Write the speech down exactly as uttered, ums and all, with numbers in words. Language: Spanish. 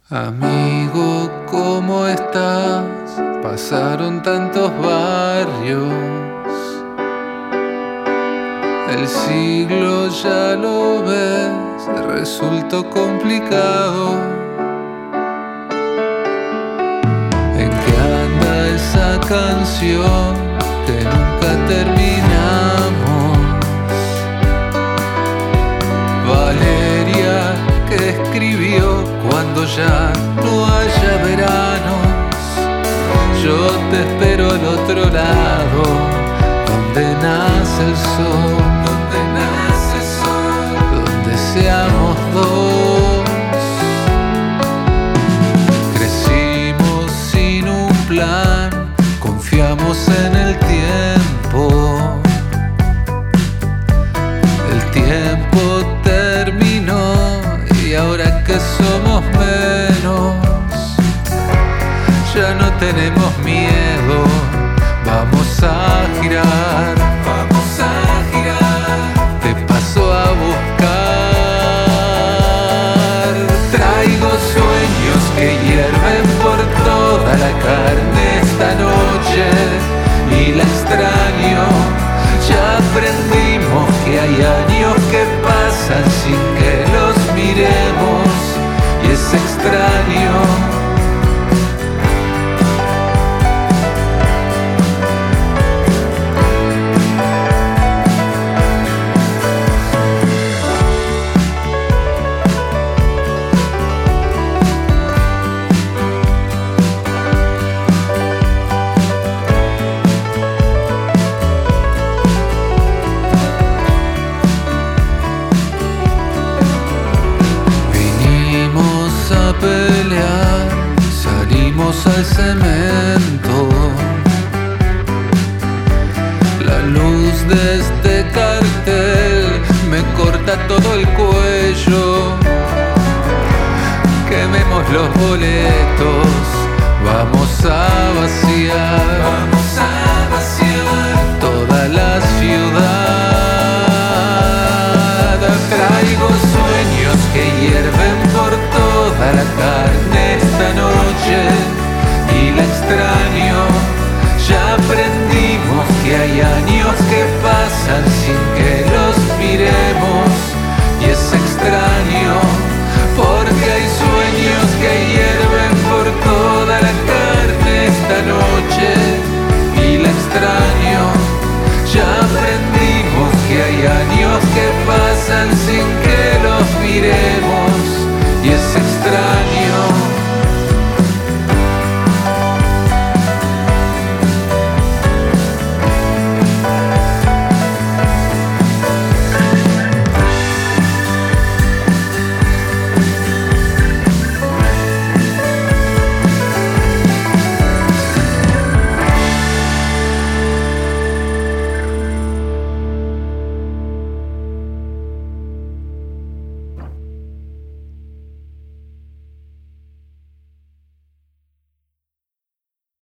Amigo, ¿cómo estás? Pasaron tantos barrios. El siglo ya lo ves, resultó complicado. ¿En qué anda esa canción que nunca terminamos? Valeria, que escribió cuando ya no haya veranos. Yo te espero al otro lado, donde nace el sol, donde nace el sol, donde seamos dos. Crecimos sin un plan, confiamos en el tiempo. El tiempo terminó y ahora que somos menos, ya no tenemos miedo. Vamos a girar, vamos a girar, te paso a buscar. Traigo sueños que hierven por toda la carne esta noche y la extraño. Ya aprendimos que hay años que pasan sin que los miremos y es extraño. Salimos al cemento. La luz de este cartel me corta todo el cuello. Quememos los boletos, vamos a vaciar, vamos a vaciar toda la ciudad. Traigo sueños que hierven por toda la carne esta noche y la extraño.